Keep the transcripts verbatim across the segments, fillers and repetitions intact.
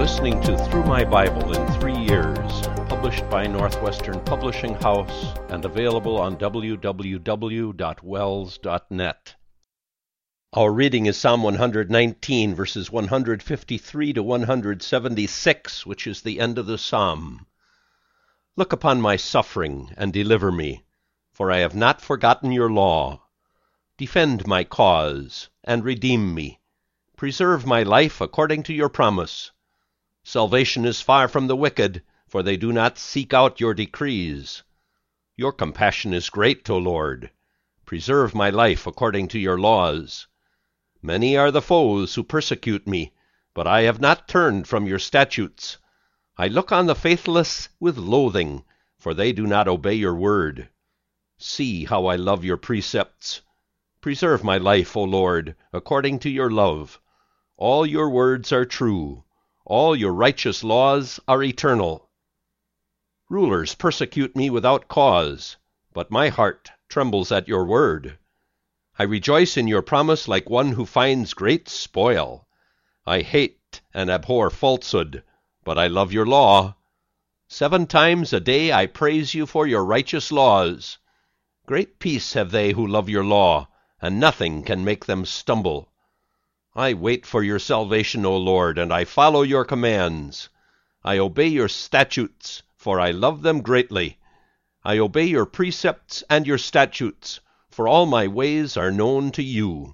listening to Through My Bible in Three Years, published by Northwestern Publishing House and available on w w w dot wells dot net. Our reading is Psalm one hundred nineteen, verses one hundred fifty-three to one hundred seventy-six, which is the end of the psalm. Look upon my suffering and deliver me, for I have not forgotten your law. Defend my cause and redeem me. Preserve my life according to your promise. Salvation is far from the wicked, for they do not seek out your decrees. Your compassion is great, O Lord. Preserve my life according to your laws. Many are the foes who persecute me, but I have not turned from your statutes. I look on the faithless with loathing, for they do not obey your word. See how I love your precepts. Preserve my life, O Lord, according to your love. All your words are true. All your righteous laws are eternal. Rulers persecute me without cause, but my heart trembles at your word. I rejoice in your promise like one who finds great spoil. I hate and abhor falsehood, but I love your law. Seven times a day I praise you for your righteous laws. Great peace have they who love your law, and nothing can make them stumble. I wait for your salvation, O Lord, and I follow your commands. I obey your statutes, for I love them greatly. I obey your precepts and your statutes, for all my ways are known to you.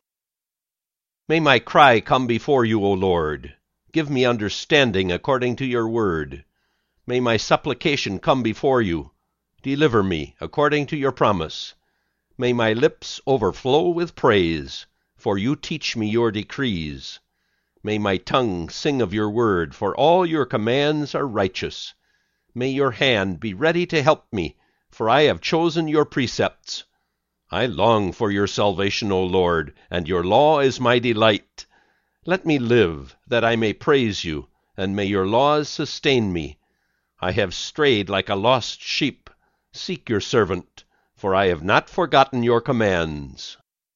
May my cry come before you, O Lord. Give me understanding according to your word. May my supplication come before you. Deliver me according to your promise. May my lips overflow with praise, for you teach me your decrees. May my tongue sing of your word, for all your commands are righteous. May your hand be ready to help me, for I have chosen your precepts. I long for your salvation, O Lord, and your law is my delight. Let me live, that I may praise you, and may your laws sustain me. I have strayed like a lost sheep. Seek your servant, for I have not forgotten your commands.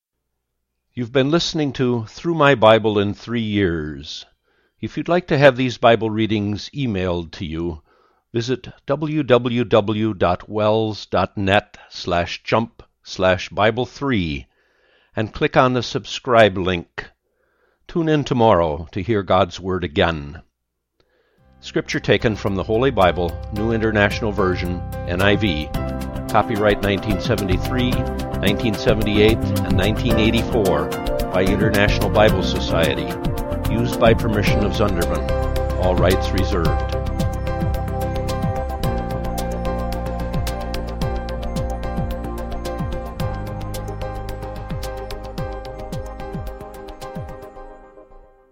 You've been listening to Through My Bible in Three Years. If you'd like to have these Bible readings emailed to you, visit w w w dot wells dot net slash jump slash Bible three and click on the subscribe link. Tune in tomorrow to hear God's Word again. Scripture taken from the Holy Bible, New International Version, N I V. Copyright nineteen seventy-three, nineteen seventy-eight, and nineteen eighty-four by International Bible Society. Used by permission of Zunderman. All rights reserved.